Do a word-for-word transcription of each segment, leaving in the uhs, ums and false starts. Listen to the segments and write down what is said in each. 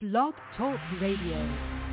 Blog Talk Radio.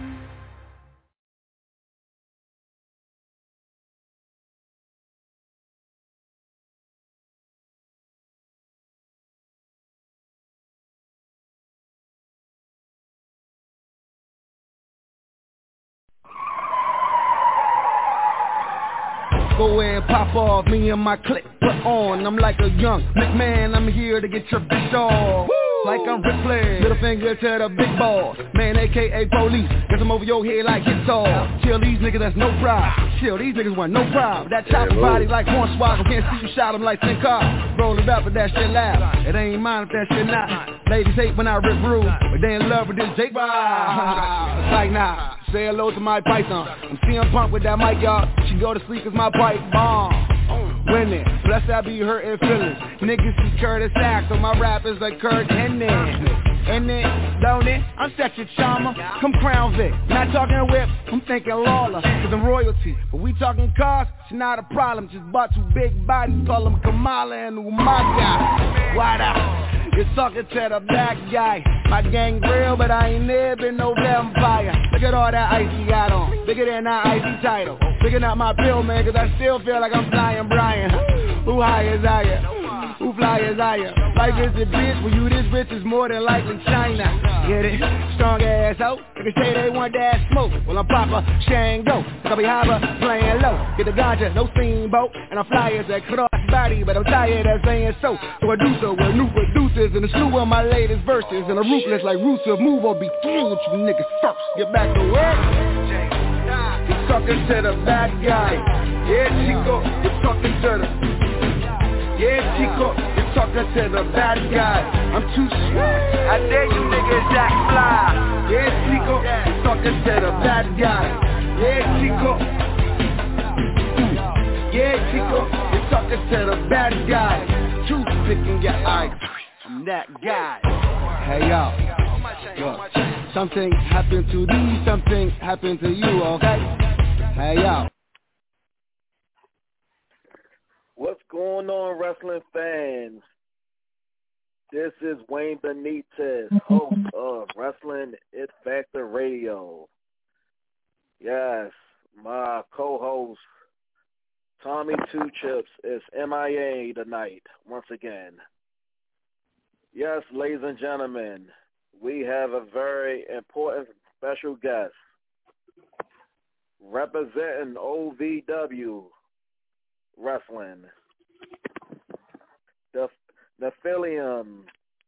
Go ahead, pop off, me and my clique put on. I'm like a young McMahon, I'm here to get your bitch off. Like I'm Ripley, middle finger to the big ball. Man, A K A police, guess I'm over your head like it's all. Kill these niggas, that's no problem. Chill, these niggas want no problem. That chopper body like Hornswoggle, can't see you shot him like Sin Car. Roll it up, but that shit loud. It ain't mine if that shit not. Ladies hate when I rip rude, but they in love with this Jake Ride. It's like nah, say hello to my python. I'm C M Punk with that mic, y'all. She go to sleep cause my pipe bomb. Winning, bless I be hurting feelings. Niggas see Curtis Axel, my rappers like Kurt Hennig. And then, don't it? I'm such a charmer. Come Crown Vic, not talking whip, I'm thinking Lawler, cause I'm royalty. But we talking cars, it's not a problem. Just bought two big bodies, call them Kamala and Umaga. Wide out. You're talking to the black guy. My gang real, but I ain't never been no vampire. Look at all that ice he got on. Bigger than that icy title. Picking up my pill, man, cause I still feel like I'm flying Brian. Who high is higher? Who fly is higher? Life is a bitch, when you this rich is more than likely China. Get it? Strong ass ho. Niggas say they want that smoke. Well, I'm Papa Shango. I be hava playing low. Get the ganja, no steamboat. And I'm fly as a cross body, but I'm tired of saying so. So I do so with new producers and a slew of my latest verses. And a ruthless like Rusev move or be through with you niggas first. Get back to work. You're talking to the bad guy. Yeah, Chico, you're talking to the Yeah, Chico, you're talking to the bad guy. I'm too shy. I dare you niggas act fly. Yeah, Chico, you're talking to the bad guy. Yeah, Chico. Yeah, Chico, you're talking to the bad guy. Truth picking your eye. I'm that guy. Hey, y'all. Look, something happened to these, something happened to you, okay? Hey, y'all. What's going on, wrestling fans? This is Wayne Benitez, host of Wrestling It Factor Radio. Yes, my co-host, Tommy Two Chips, is M I A tonight, once again. Yes, ladies and gentlemen, we have a very important special guest representing O V W Wrestling, the Nephilim,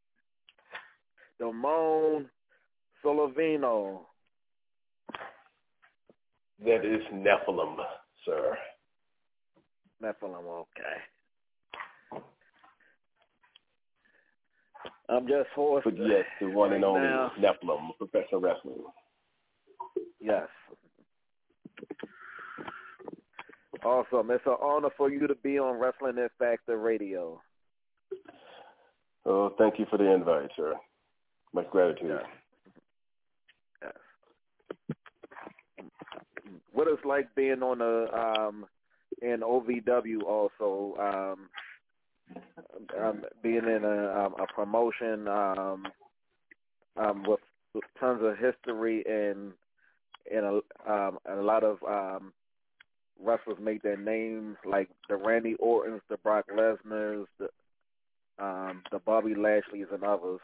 Damone Solovino. That is Nephilim, sir. Nephilim, okay. I'm just hoarse. But yes, the one right and only now. Nephilim, professional wrestling. Yes. Awesome. It's an honor for you to be on Wrestling It Factor Radio. Oh, thank you for the invite, sir. Much gratitude. Yes. Yes. What it's like being on a um, in O V W also, um, um, being in a, um, a promotion um, um, with, with tons of history and and a, um, a lot of um, wrestlers make their names, like the Randy Ortons, the Brock Lesnar's, the um, the Bobby Lashley's, and others.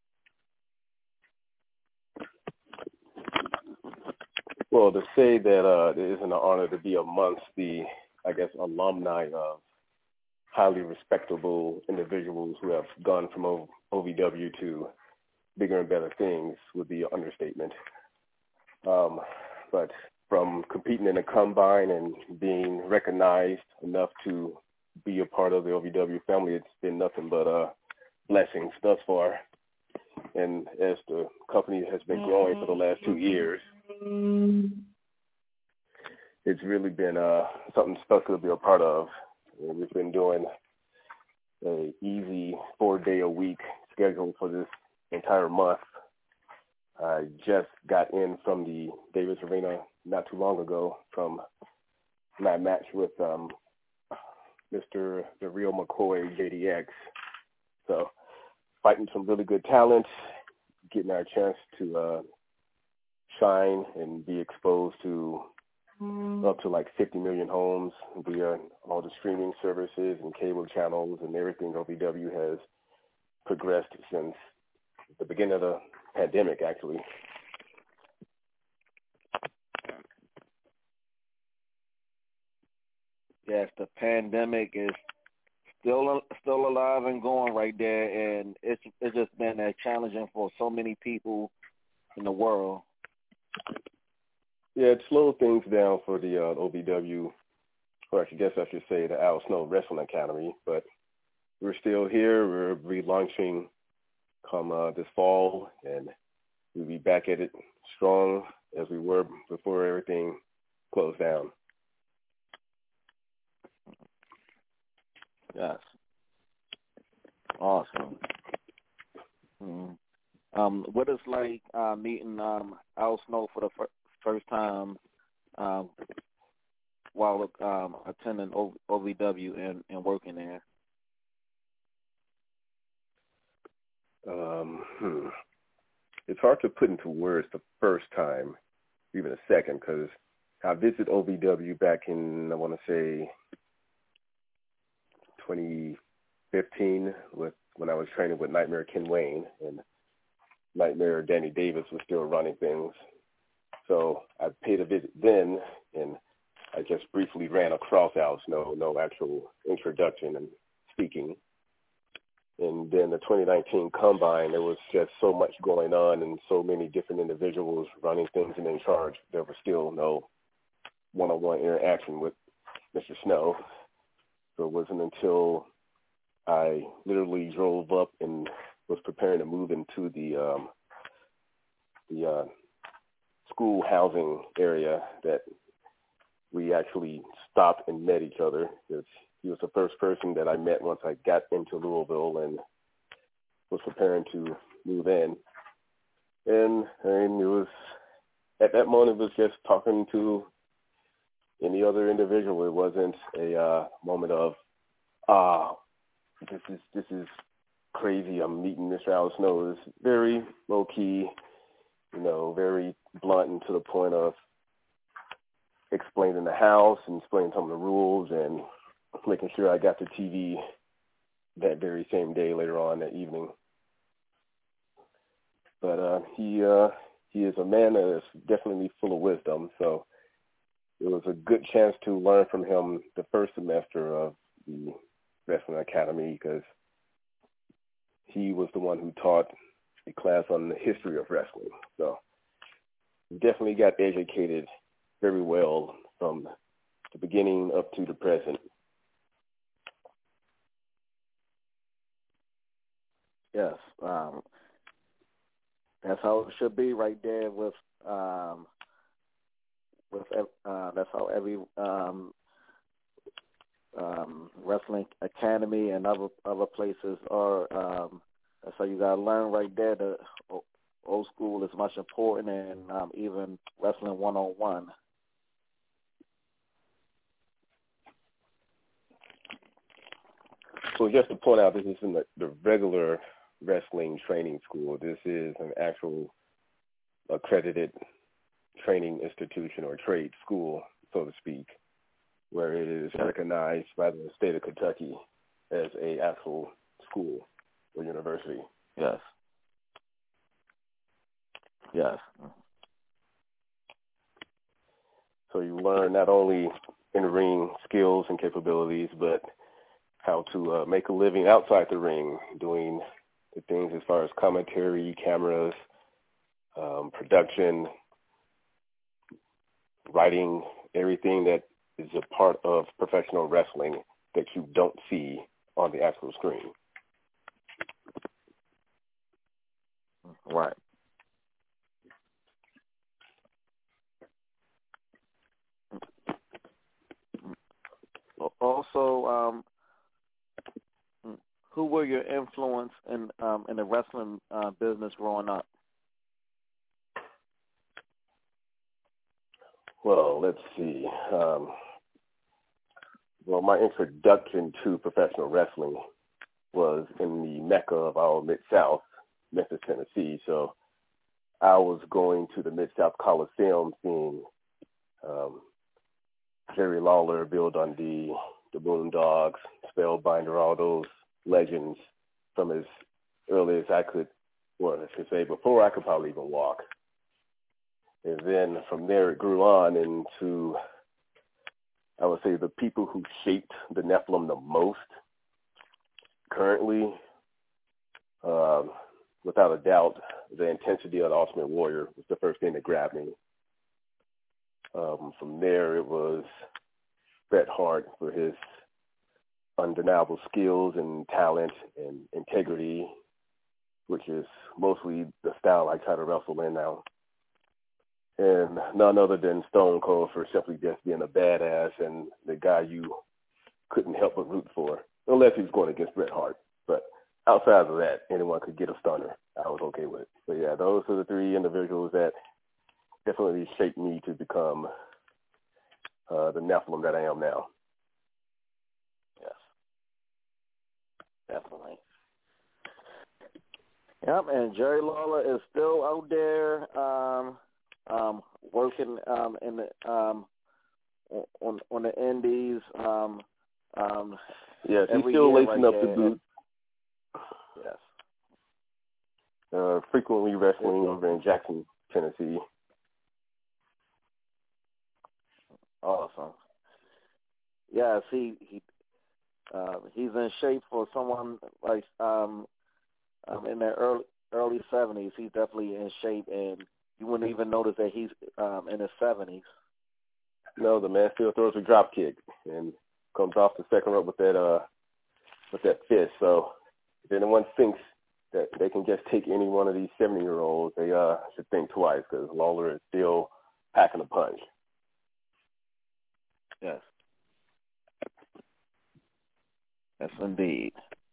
Well, to say that uh, it isn't an honor to be amongst the, I guess, alumni of highly respectable individuals who have gone from O V W to bigger and better things would be an understatement. Um, but from competing in a combine and being recognized enough to be a part of the O V W family, it's been nothing but uh, blessings thus far. And as the company has been growing for the last two years, it's really been uh, something special to be a part of. And we've been doing a easy four-day-a-week schedule for this entire month. I just got in from the Davis Arena not too long ago from my match with um, Mister The Real McCoy, J D X. So fighting some really good talent, getting our chance to uh, shine and be exposed to mm. up to like fifty million homes via all the streaming services and cable channels and everything O V W has progressed since the beginning of the pandemic, actually. Yes, the pandemic is still still alive and going right there, and it's it's just been uh, challenging for so many people in the world. Yeah, it slowed things down for the uh, O V W, or I guess I should say the Al Snow Wrestling Academy, but we're still here. We're relaunching come uh, this fall, and we'll be back at it strong as we were before everything closed down. Yes. Awesome. Mm. Um, what it's like uh, meeting um, Al Snow for the fir- first time um, while um, attending o- OVW and, and working there? Um, hmm. It's hard to put into words the first time, even a second, because I visited O V W back in, I want to say, twenty fifteen with when I was training with Nightmare Ken Wayne, and Nightmare Danny Davis was still running things. So I paid a visit then, and I just briefly ran across Al Snow, no actual introduction and speaking. And then the twenty nineteen Combine, there was just so much going on and so many different individuals running things and in charge. There was still no one-on-one interaction with Mister Snow. So it wasn't until I literally drove up and was preparing to move into the um, the uh, school housing area that we actually stopped and met each other. It's, he was the first person that I met once I got into Louisville and was preparing to move in. And, and it was, at that moment, it was just talking to any other individual. It wasn't a uh, moment of, ah, this is this is crazy. I'm meeting Mister Al Snow. It's very low key, you know, very blunt and to the point of explaining the house and explaining some of the rules and making sure I got to T V that very same day later on that evening. But uh, he uh, he is a man that is definitely full of wisdom. So it was a good chance to learn from him the first semester of the Wrestling Academy because he was the one who taught a class on the history of wrestling. So definitely got educated very well from the beginning up to the present. Yes, um, that's how it should be right there with um, with uh, that's how every um, um, wrestling academy and other other places are. Um, that's how you gotta learn right there. The old school is much important, and um, even wrestling one on one. So just to point out, this isn't the, the regular wrestling training school. This is an actual accredited training institution or trade school, so to speak, where it is recognized by the state of Kentucky as a actual school or university. Yes. Yes. So you learn not only in-ring skills and capabilities, but how to uh, make a living outside the ring, doing the things as far as commentary, cameras, um, production, writing, everything that is a part of professional wrestling that you don't see on the actual screen. Right. Also, um, who were your influence in um, in the wrestling uh, business growing up? Well, let's see. Um, well, my introduction to professional wrestling was in the mecca of our Mid-South, Memphis, Tennessee. So I was going to the Mid-South Coliseum, seeing um, Jerry Lawler, Bill Dundee, the Boondocks, Spellbinder, all those legends from as early as I could, well, I should say, before I could probably even walk. And then from there it grew on into, I would say, the people who shaped the Nephilim the most currently, um, without a doubt, the intensity of the Ultimate Warrior was the first thing that grabbed me. Um, from there, it was Bret Hart for his undeniable skills and talent and integrity, which is mostly the style I try to wrestle in now. And none other than Stone Cold for simply just being a badass and the guy you couldn't help but root for, unless he's going against Bret Hart. But outside of that, anyone could get a stunner. I was okay with it. But yeah, those are the three individuals that definitely shaped me to become uh, the Nephilim that I am now. Yes, definitely. Yep, and Jerry Lawler is still out there um, um, working um, in the um, on on the Indies. Um, um, yes, he's still lacing up the boots. Yes. Uh, frequently wrestling over in Jackson, Tennessee. Awesome. Yeah, see, he uh, he's in shape for someone like um, um in the early early seventies. He's definitely in shape, and you wouldn't even notice that he's um, in his seventies. No, the man still throws a drop kick and comes off the second rope with that uh with that fist. So if anyone thinks that they can just take any one of these seventy-year-olds, they uh should think twice, because Lawler is still packing a punch. Yes. Yes, indeed.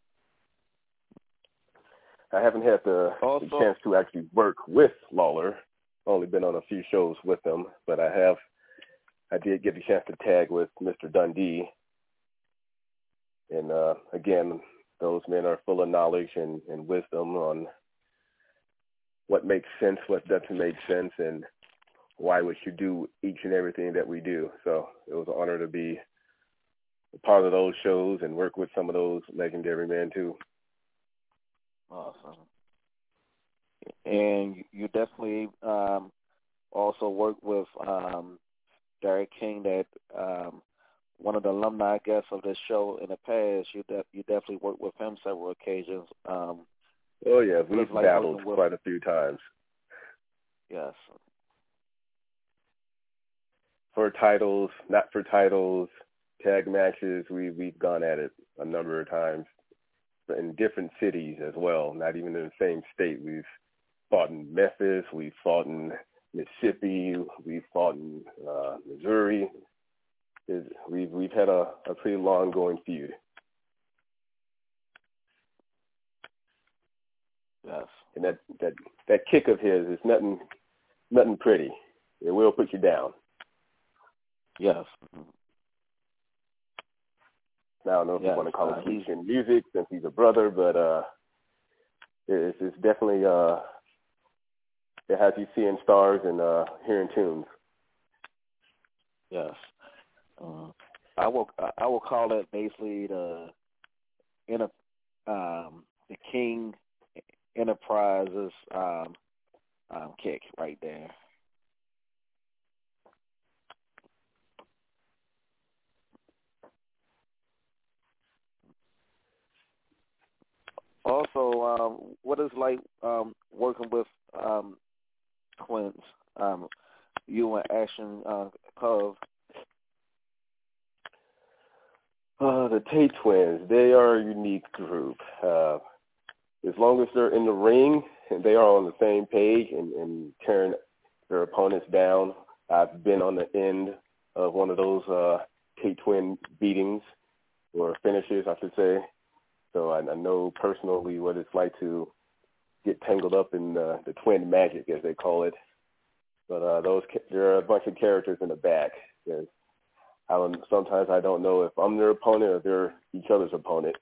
I haven't had the, also, the chance to actually work with Lawler. Only been on a few shows with him, but I have. I did get the chance to tag with Mister Dundee, and uh, again, those men are full of knowledge and, and wisdom on what makes sense, what doesn't make sense, and why we should do each and everything that we do. So it was an honor to be a part of those shows and work with some of those legendary men too. Awesome. And you definitely um, also work with um, Derek King, that um, one of the alumni guests of this show in the past. You de- you definitely worked with him several occasions. Um, oh yeah, we've like battled with, quite a few times. Yes. For titles, not for titles, tag matches, we we've gone at it a number of times in different cities as well. Not even in the same state. We've fought in Memphis. We've fought in Mississippi. We've fought in uh, Missouri. It's, we've we've had a, a pretty long going feud. Yes. And that, that that kick of his is nothing nothing pretty. It will put you down. Yes. Now, I don't know if yes. you want to call uh, it he's in music since he's a brother, but uh, it's, it's definitely uh, it has you seeing stars and uh, hearing tunes. Yes. Uh, I will I will call it basically the inter, um, the King Enterprises um, um, kick right there. Also, um, what is like um, working with um, twins? Um, you and Action uh, Cove. Uh, the Tate twins, they are a unique group. Uh, as long as they're in the ring and they are on the same page and, and tearing their opponents down, I've been on the end of one of those uh, Tate twin beatings or finishes, I should say. So I, I know personally what it's like to get tangled up in uh, the twin magic, as they call it. But uh, those there are a bunch of characters in the back. There's, I don't, sometimes I don't know if I'm their opponent or they're each other's opponent.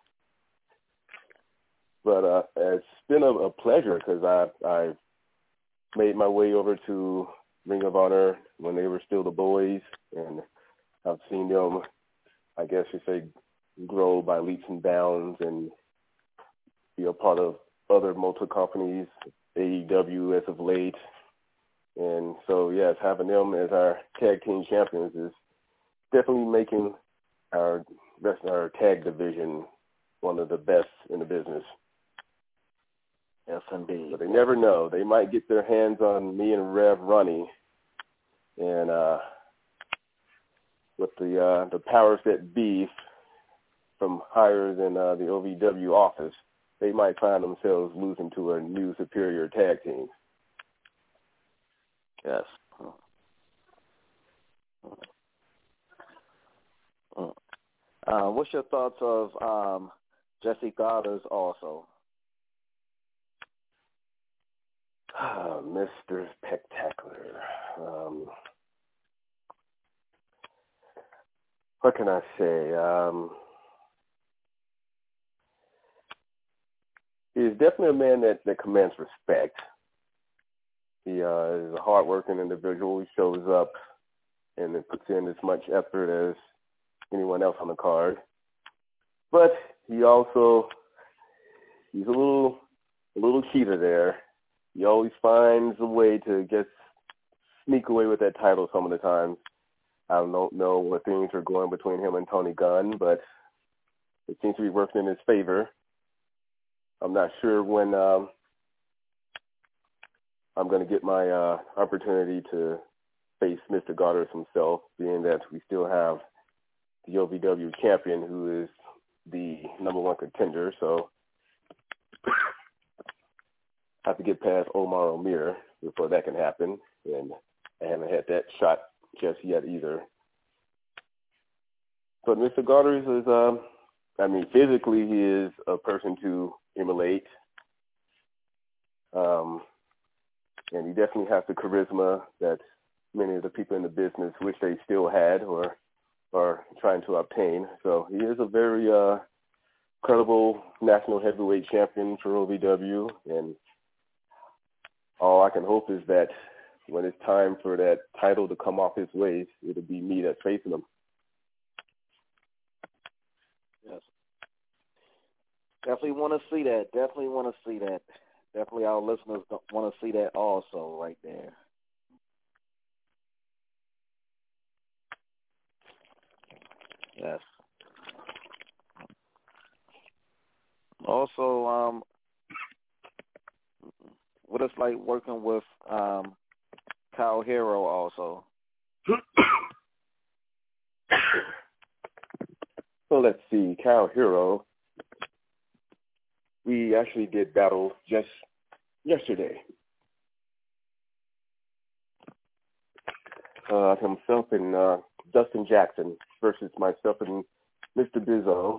But uh, it's been a, a pleasure because I've, I've made my way over to Ring of Honor when they were still the boys, and I've seen them, I guess you say, grow by leaps and bounds and be a part of other multi companies, A E W as of late. And so, yes, having them as our tag team champions is definitely making our rest our tag division one of the best in the business. Yes, indeed. But they never know. They might get their hands on me and Rev Ronnie, and uh, with the uh, the powers that be from higher than uh, the O V W office, they might find themselves losing to a new superior tag team. Yes. Uh, what's your thoughts of um, Jesse Goddard also? Ah, Mister Spectacular. Um, what can I say? Um, he's definitely a man that, that commands respect. He uh, is a hard-working individual. He shows up and puts in as much effort as anyone else on the card. But he also, he's a little, a little cheater there. He always finds a way to just sneak away with that title some of the times. I don't know what things are going between him and Tony Gunn, but it seems to be working in his favor. I'm not sure when um, I'm going to get my uh, opportunity to face Mister Goddard himself, being that we still have the O V W champion who is the number one contender. So I have to get past Omar Omir before that can happen, and I haven't had that shot just yet either. But Mister Goddard is, um, I mean, physically he is a person to emulate, um, and he definitely has the charisma that many of the people in the business wish they still had or are trying to obtain. So he is a very uh, credible national heavyweight champion for O V W, and all I can hope is that when it's time for that title to come off his waist, it'll be me that's facing him. Yes. Definitely want to see that. Definitely want to see that. Definitely our listeners want to see that also right there. Yes. Also, um, what it's like working with um, Kyle Hero also. Well, let's see. Kyle Hero, we actually did battle just yesterday. Uh, himself and uh, Dustin Jackson versus myself and Mister Bizzo.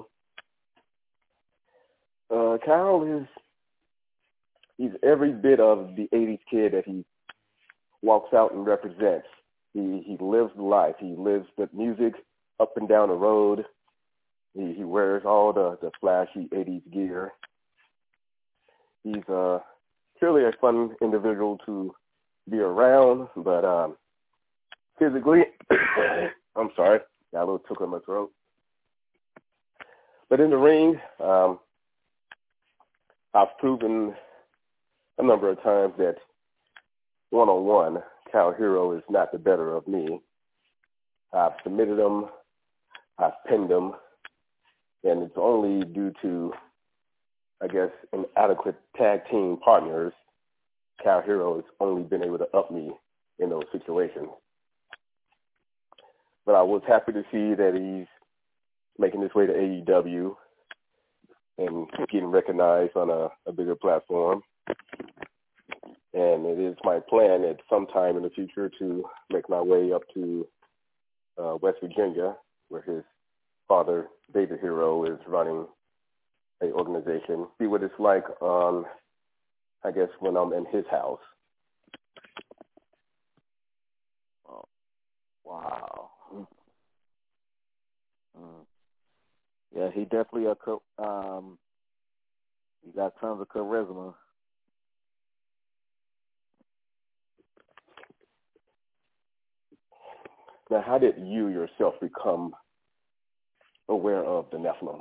Uh, Kyle is, he's every bit of the eighties kid that he walks out and represents. He he lives the life. He lives the music up and down the road. He, he wears all the, the flashy eighties gear. He's uh, truly a fun individual to be around, but um, physically, I'm sorry, got a little tickle in my throat. But in the ring, um, I've proven a number of times that one-on-one, Kyle Hero is not the better of me. I've submitted him, I've pinned him, and it's only due to, I guess, inadequate tag team partners. Kyle Hero has only been able to up me in those situations. But I was happy to see that he's making his way to A E W and getting recognized on a, a bigger platform. And it is my plan at some time in the future to make my way up to uh, West Virginia, where his father, David Hero, is running an organization. See what it's like, um, I guess, when I'm in his house. Oh, wow. Mm. Yeah, he definitely a um. He got tons of charisma. Now, how did you yourself become aware of the Nephilim?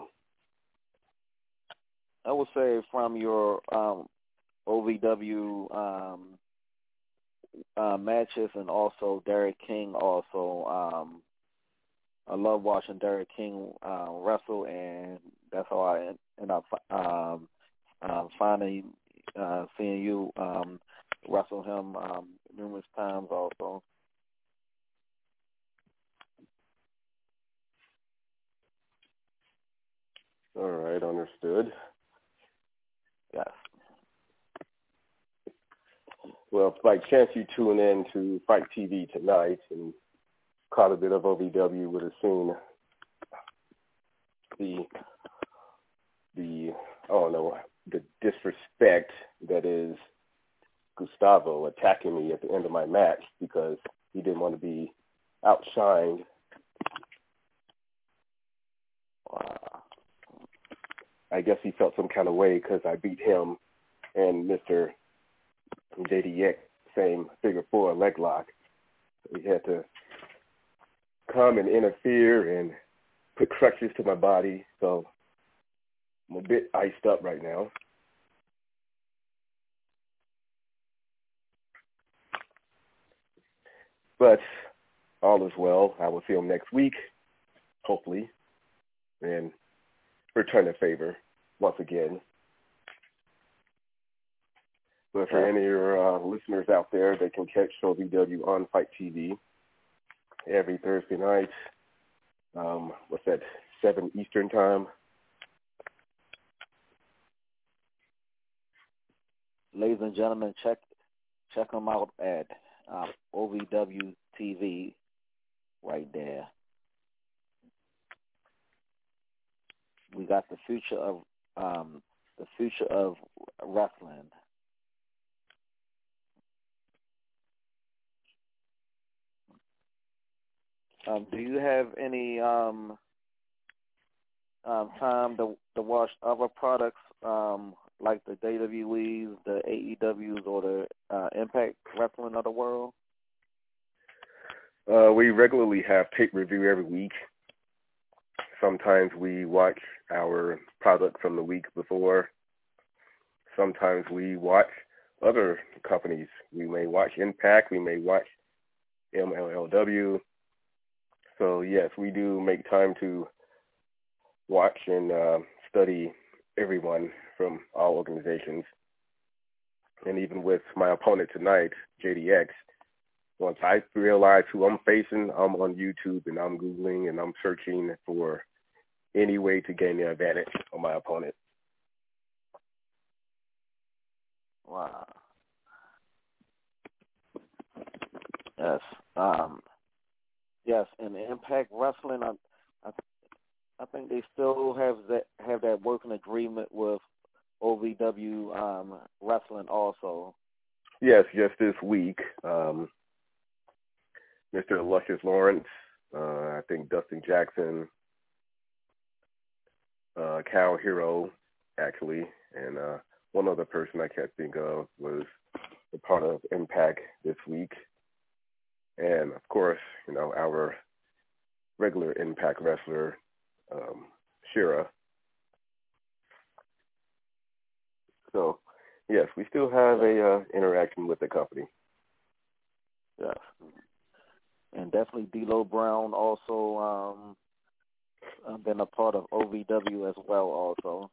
I would say from your um, O V W um, uh, matches, and also Derek King. Also, um, I love watching Derek King uh, wrestle, and that's how I end up um, uh, finally uh, seeing you um, wrestle him um, numerous times. Also, All right, understood. yes. Well, if by chance you tune in to Fight T V tonight and caught a bit of O V W, you would have seen the, the, I don't know, the disrespect that is Gustavo attacking me at the end of my match because he didn't want to be outshined. Uh, I guess he felt some kind of way because I beat him and Mister J D X, same figure four leg lock. So he had to come and interfere and put crutches to my body. So I'm a bit iced up right now. But all is well. I will see him next week, hopefully, and return the favor once again. But for any of your uh, listeners out there, they can catch O V W on Fight T V every Thursday night. Um, what's that, seven Eastern time? Ladies and gentlemen, check check them out at um, O V W T V right there. We got the future of um, the future of wrestling. Um, do you have any um, um, time to to watch other products um, like the W W Es, the A E Ws, or the uh, Impact Wrestling of the world? Uh, we regularly have tape review every week. Sometimes we watch our product from the week before. Sometimes we watch other companies. We may watch Impact. We may watch M L L W. So, yes, we do make time to watch and uh, study everyone from all organizations. And even with my opponent tonight, J D X, once I realize who I'm facing, I'm on YouTube and I'm Googling and I'm searching for any way to gain the advantage on my opponent. Wow. Yes. Um, yes, in Impact Wrestling, I, I, I think they still have that have that working agreement with O V W um, Wrestling also. Yes, just this week, um, Mister Luscious Lawrence, uh, I think Dustin Jackson, uh, Cal Hero, actually, and uh, one other person I can't think of was a part of Impact this week. And, of course, you know, our regular Impact wrestler, um, Shira. So, yes, we still have a uh, interaction with the company. Yes. And definitely D'Lo Brown also um, been a part of O V W as well also.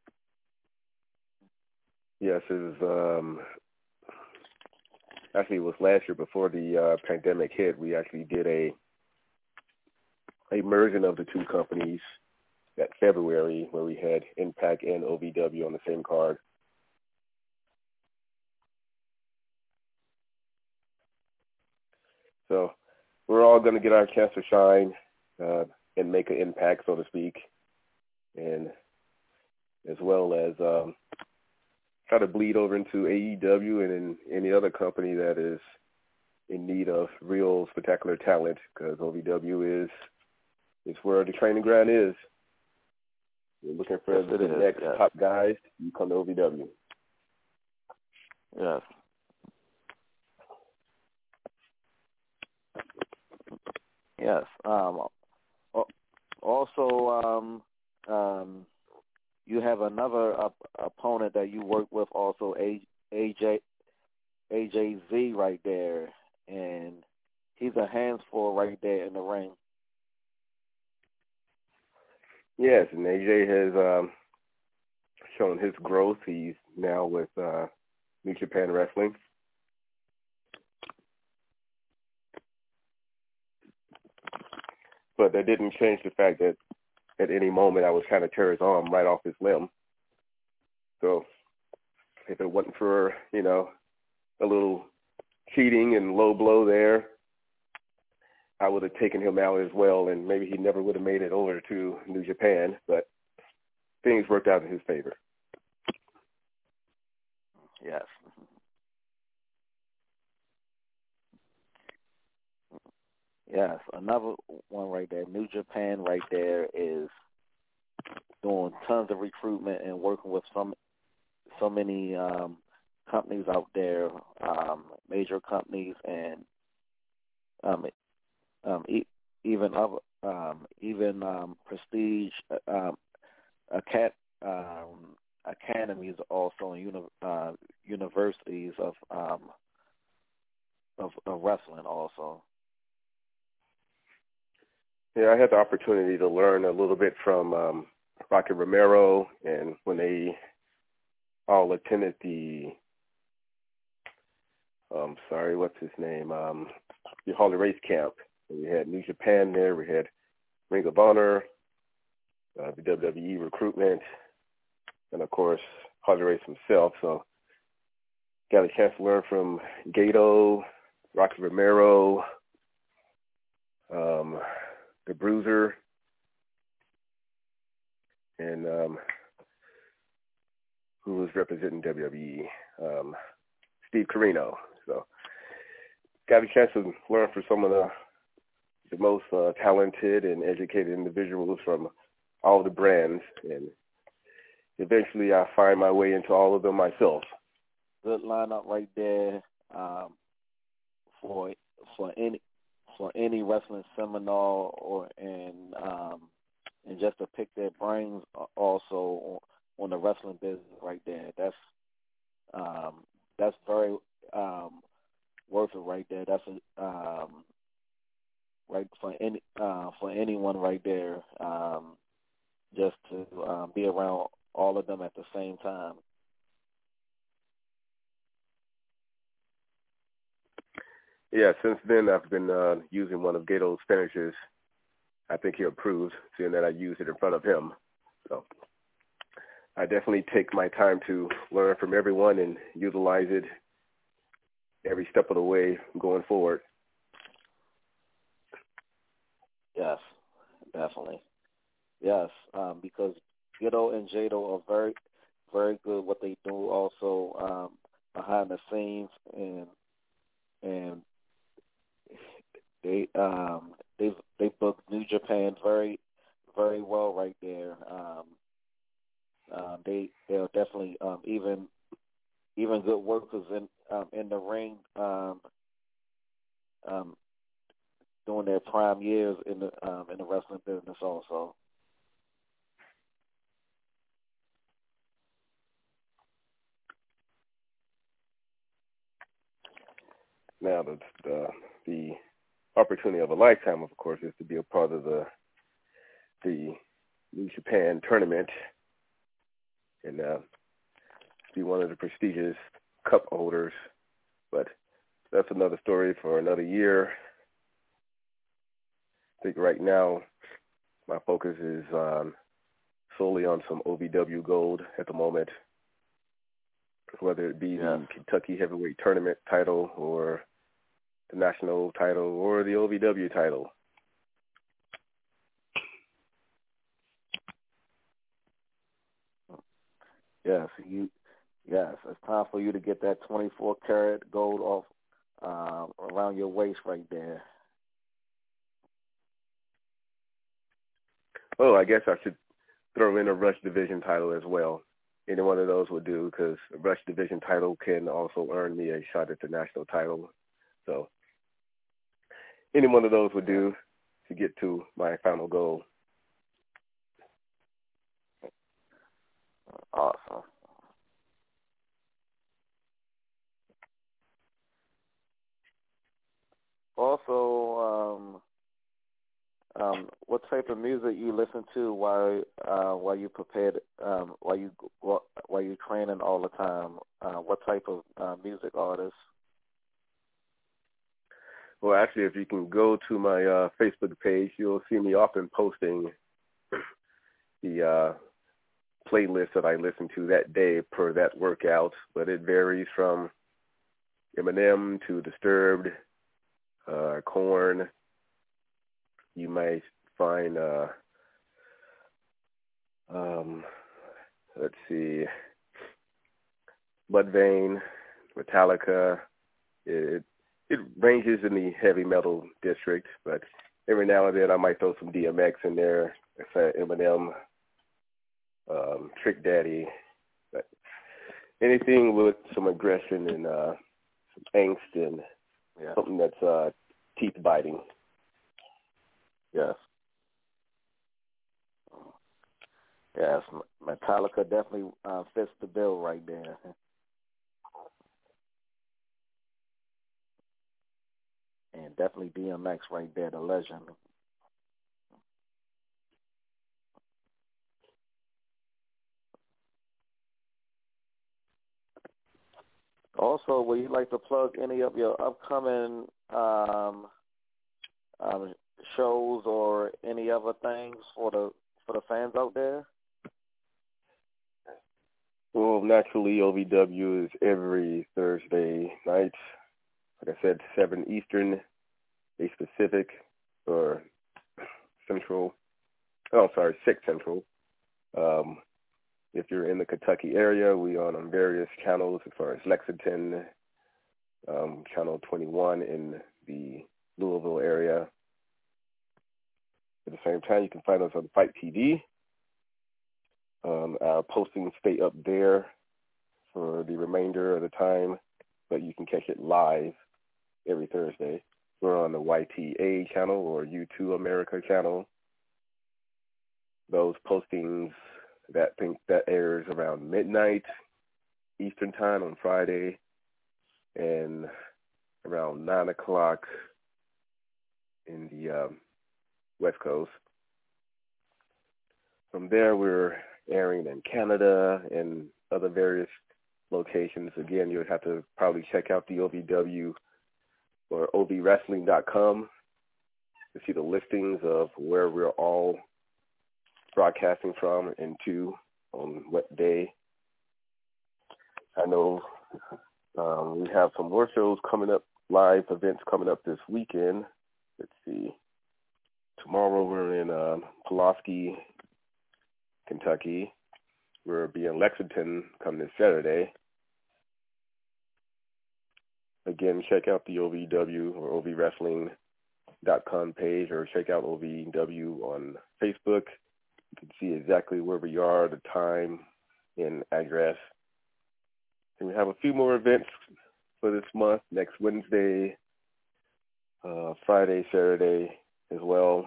Yes, it was, um, actually it was last year before the uh, pandemic hit. We actually did a a merging of the two companies that February where we had Impact and O V W on the same card. So we're all going to get our chance to shine uh, and make an impact, so to speak, and as well as um, try to bleed over into A E W and in any other company that is in need of real spectacular talent, because O V W is is where the training ground is. You're looking for yes, the is, next yes. top guys, you come to O V W. Yes. Yes. Um, also, um, um, you have another op- opponent that you work with, also A- AJ A J Z right there, and he's a handful right there in the ring. Yes, and A J has um, shown his growth. He's now with uh, New Japan Wrestling. But that didn't change the fact that at any moment I was trying to tear his arm right off his limb. So if it wasn't for, you know, a little cheating and low blow there, I would have taken him out as well, and maybe he never would have made it over to New Japan, but things worked out in his favor. Yes. Yes, another one right there. New Japan right there is doing tons of recruitment and working with some so many um, companies out there, um, major companies, and um, um, e- even other, um, even um, prestige um, acat- um, academies, also in uni- uh, universities of, um, of of wrestling, also. Yeah, I had the opportunity to learn a little bit from um, Rocky Romero, and when they all attended the, um, sorry, what's his name, um, the Harley Race camp. We had New Japan there, we had Ring of Honor, uh, the W W E recruitment, and of course Harley Race himself. So got a chance to learn from Gato, Rocky Romero, um, the Bruiser, and um, who was representing W W E, um, Steve Corino. So got a chance to learn from some of the the most uh, talented and educated individuals from all the brands, and eventually I find my way into all of them myself. Good lineup right there um, for for any for any wrestling seminar, or and um, and just to pick their brains also on, on the wrestling business right there. That's um, that's very um, worth it right there. That's a, um, right for any uh, for anyone right there. Um, just to um, be around all of them at the same time. Yeah, since then I've been uh, using one of Gato's finishes. I think he approved, seeing that I used it in front of him. So I definitely take my time to learn from everyone and utilize it every step of the way going forward. Yes, definitely. Yes, um, because Gato and Jado are very, very good what they do also um, behind the scenes, and and they um, they they booked New Japan very, very well right there. Um, uh, they they're definitely um, even even good workers in um, in the ring, um, um, during their prime years in the um, in the wrestling business also. Now, the, the the opportunity of a lifetime, of course, is to be a part of the the New Japan tournament and uh, be one of the prestigious cup holders. But that's another story for another year. I think right now my focus is um, solely on some O V W gold at the moment, whether it be Yes. the Kentucky Heavyweight Tournament title or the national title or the O V W title. Yes, you. Yes, it's time for you to get that twenty-four karat gold off um, around your waist right there. Oh, I guess I should throw in a Rush Division title as well. Any one of those would do, because a Rush Division title can also earn me a shot at the national title. So any one of those would do. to get to my final goal. Awesome. Also, um, um, what type of music you listen to while uh, while you prepared, um, while you while you training all the time? Uh, what type of uh, music artists? Well, actually, if you can go to my uh, Facebook page, you'll see me often posting the uh, playlist that I listen to that day per that workout, but it varies from Eminem to Disturbed, uh, Korn. You might find, uh, um, let's see, Mudvayne, Metallica. It it ranges in the heavy metal district, but every now and then I might throw some D M X in there, Eminem, um, Trick Daddy, but anything with some aggression and uh, some angst and Yeah. something that's uh, teeth biting. Yes. Yes, Metallica definitely uh, fits the bill right there. And definitely D M X right there, the legend. Also, would you like to plug any of your upcoming um, um, shows or any other things for the for the fans out there? Well, naturally, O V W is every Thursday night. Like I said, seven Eastern, eight Pacific, or Central. Oh, sorry, six Central. Um, if you're in the Kentucky area, we are on various channels as far as Lexington, um, Channel twenty-one in the Louisville area. At the same time, you can find us on Fight T V. Um, our postings stay up there for the remainder of the time, but you can catch it live every Thursday. We're on the Y T A channel or U two America channel. Those postings, that think that airs around midnight Eastern time on Friday and around nine o'clock in the um, West Coast. From there, we're airing in Canada and other various locations. Again, you'll have to probably check out the O V W or O V wrestling dot com to see the listings of where we're all broadcasting from and to on what day. I know um, we have some more shows coming up, live events coming up this weekend. Let's see. Tomorrow we're in um, Pulaski, Kentucky. We'll be in Lexington come this Saturday. Again, check out the O V W or O V wrestling dot com page or check out O V W on Facebook. You can see exactly where we are, the time, and address. And we have a few more events for this month, next Wednesday, uh, Friday, Saturday as well.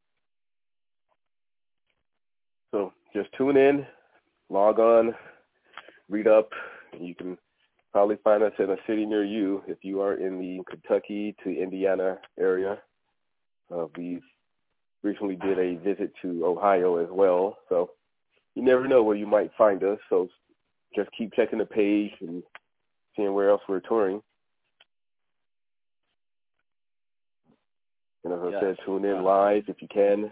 So just tune in, log on, read up. You can probably find us in a city near you if you are in the Kentucky to Indiana area. Uh, we recently did a visit to Ohio as well, so you never know where you might find us. So just keep checking the page and seeing where else we're touring. And as I Yes. said, tune in live if you can.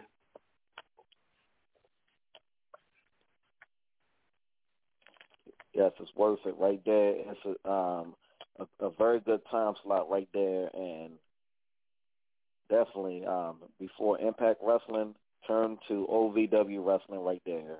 Yes, it's worth it right there. It's a, um, a, a very good time slot right there, and definitely um, before Impact Wrestling, turn to O V W Wrestling right there.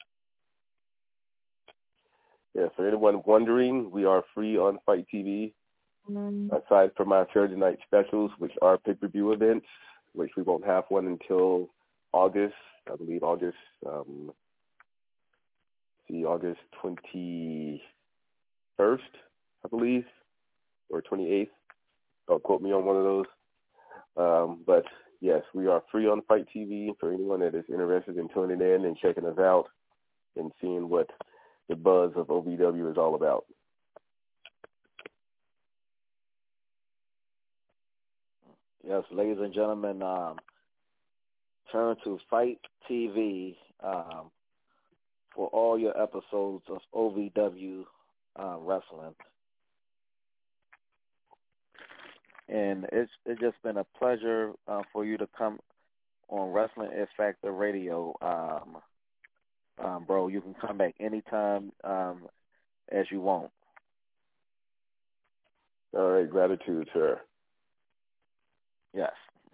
Yeah, for anyone wondering, we are free on Fight T V. Mm-hmm. Aside from our Thursday night specials, which are pay-per-view events, which we won't have one until August, I believe August, um, see, August twenty-first, I believe, or twenty-eighth. Don't quote me on one of those. Um, but yes, we are free on Fight T V for anyone that is interested in tuning in and checking us out and seeing what the buzz of O V W is all about. Yes, ladies and gentlemen, um, turn to Fight T V um, for all your episodes of O V W uh, wrestling. And it's it's just been a pleasure uh, for you to come on Wrestling It Factor Radio. Um, um, bro, you can come back anytime um, as you want. All right, gratitude, sir. Yes.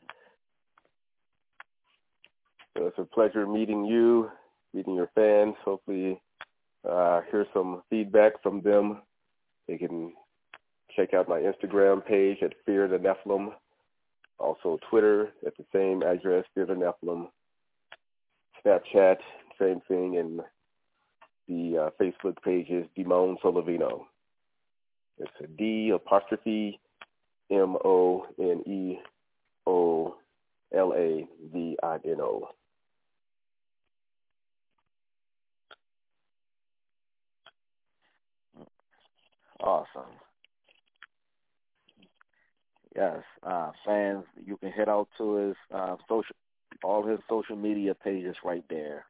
So it's a pleasure meeting you, meeting your fans. Hopefully uh, hear some feedback from them. They can check out my Instagram page at Fear the Nephilim. Also Twitter at the same address, Fear the Nephilim. Snapchat, same thing. And the uh, Facebook page is Dimone Solovino. It's a D apostrophe M O N E O L A V I N O. Awesome. Yes, uh, fans, you can head out to his uh, social, all his social media pages right there.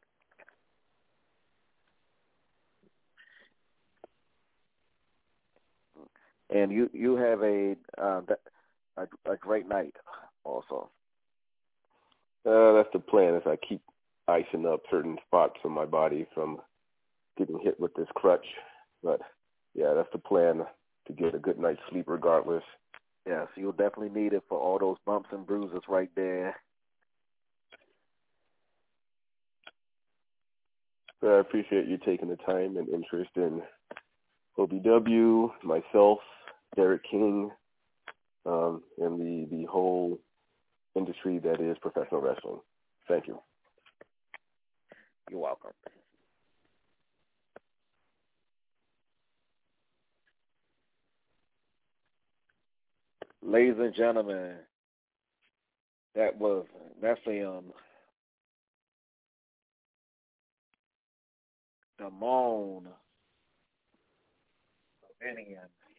And you, you have a, uh, a a great night also. Uh, that's the plan, as I keep icing up certain spots on my body from getting hit with this crutch. But yeah, that's the plan, to get a good night's sleep regardless. Yes, you'll definitely need it for all those bumps and bruises right there. So I appreciate you taking the time and interest in O V W, myself, Derek King, um, and the, the whole industry that is professional wrestling. Thank you. You're welcome. Ladies and gentlemen, that was Nephilim Damone Dominion.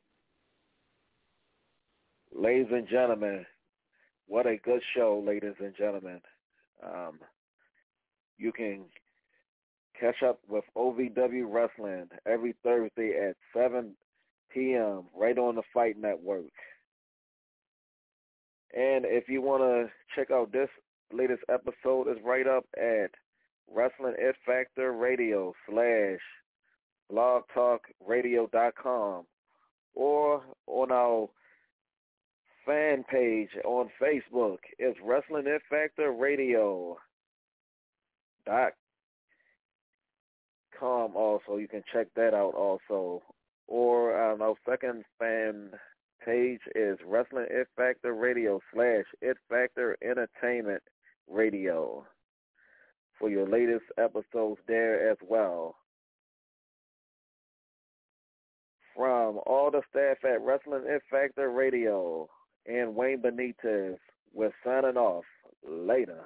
Ladies and gentlemen, what a good show, ladies and gentlemen. Um, you can catch up with O V W Wrestling every Thursday at seven p.m. right on the Fight Network. And if you want to check out this latest episode, it's right up at Wrestling It Factor Radio slash blog talk radio dot com, or on our fan page on Facebook. It's Wrestling It Factor Radio dot com also. You can check that out also. Or um, our second fan page is Wrestling It Factor Radio slash It Factor Entertainment Radio for your latest episodes there as well. From all the staff at Wrestling It Factor Radio and Wayne Benitez, we're signing off. Later.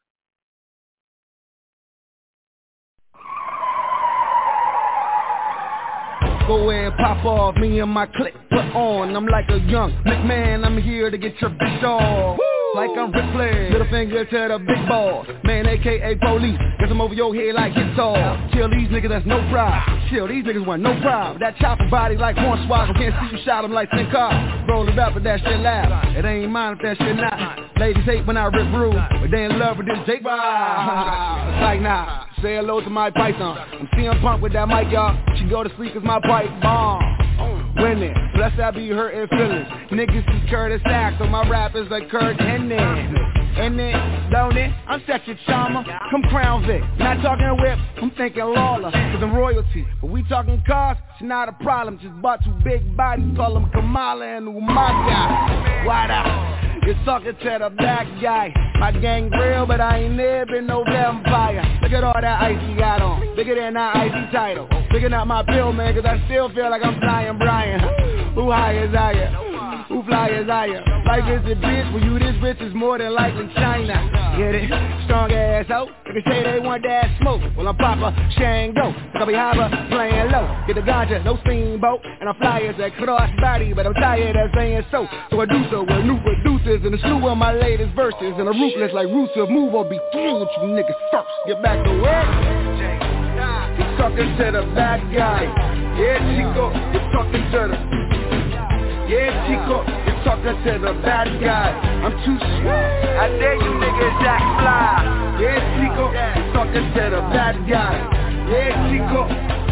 Go ahead, pop off, me and my clique put on. I'm like a young McMahon, I'm here to get your bitch off. Like I'm Ric Flair, little finger to the big balls. Man, A K A police, get them over your head like guitar. Kill these niggas, that's no problem. Chill, these niggas want no problem. That chopper body like Hornswoggle, can't see you shot him like Sin Car. Roll it up, but that shit loud. It ain't mine if that shit not. Ladies hate when I rip rude, but they in love with this Jake. It's like nah. Say hello to my python. I'm C M Punk with that mic, y'all. She go to sleep cause my pipe bomb. Winning, blessed I be hurting feelings. Niggas is Curtis Axel, my rap is like Kurt Hennig. And then, don't it? I'm such a charmer. Come Crown Vic, not talking whip, I'm thinking Lawler. Cause I'm royalty, but we talking cars, it's not a problem. Just bought two big bodies, call them Kamala and Umaga. Why out? You're talking to the black guy. My gang real, but I ain't never been no vampire. Look at all that ice he got on. Bigger than that I C title. Picking up my pill, man, cause I still feel like I'm flying Brian. Who high is higher? Who fly as I am? Life is a bitch, when you this rich is more than likely China. Get it? Strong ass ho. Niggas say they want that smoke. Well, I'm Papa Shango. I be hava playing low. Get the ganja, no steamboat. And I fly as a cross body, but I'm tired of saying so. So I do so with new producers and a slew of my latest verses. And a ruthless like Rusev move or be through with you niggas first. Get back to work. You're talking to the bad guy. Yeah, Chico, you're talking to the Yeah, Chico, you're talking to the bad guy. I'm too sweet. I dare you niggas act fly. Yeah, Chico, you're talking to the bad guy. Yeah, Chico.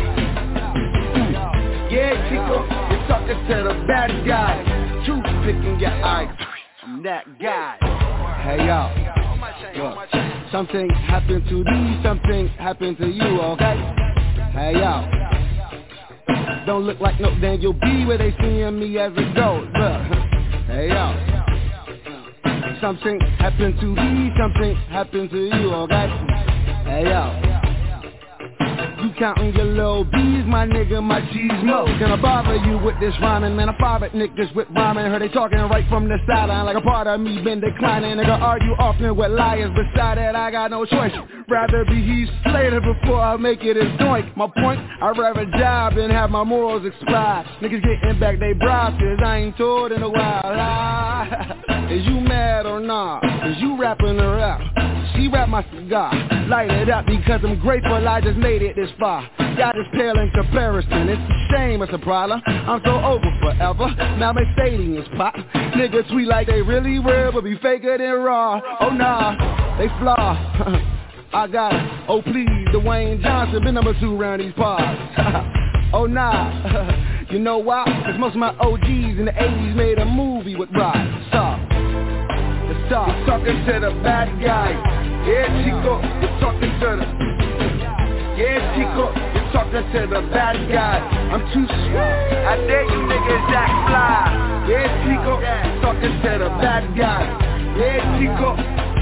Yeah, Chico, you're talking to the bad guy. Truth picking your eye. I'm that guy. Hey, yo. Look, something happened to these, something happened to you, okay? Hey, yo. Don't look like no Daniel B where they seeing me as a goat. Look, hey yo. Something happened to me, something happened to you, okay? Hey yo. You counting your little B's, my nigga, my G's mo. Can I bother you with this rhyming? Man, I fire at niggas with rhyming. Heard they talking right from the sideline like a part of me been declining. Nigga argue often with liars, beside that I got no choice. Rather be Heath Slater before I make it as doink. My point, I'd rather job than have my morals expired. Niggas getting back they bribes, I ain't told in a while. Ah, is you mad or not? Is you rapping or rap? She wrap my cigar, light it up because I'm grateful I just made it this far. God is pale in comparison, it's a shame, it's a problem. I'm so over forever, now my stadium is pop. Niggas tweet like they really real, but be faker than raw. Oh nah, they flaw. I got it, oh please, Dwayne Johnson, been number two around these parts. Oh nah, you know why? Cause most of my O Gs in the eighties made a movie with Rock. Stop. Stop. You're talking to the bad guy. Yeah, Chico, you're talking to the Yeah, Chico, you're talking to the bad guy. I'm too sweet. I dare you niggas act fly. Yeah, Chico, you're talking to the bad guy. Yeah, Chico.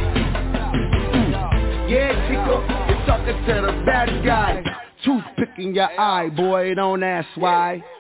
Mm. Yeah, Chico, you're talking to the bad guy. Tooth picking your eye, boy, don't ask why.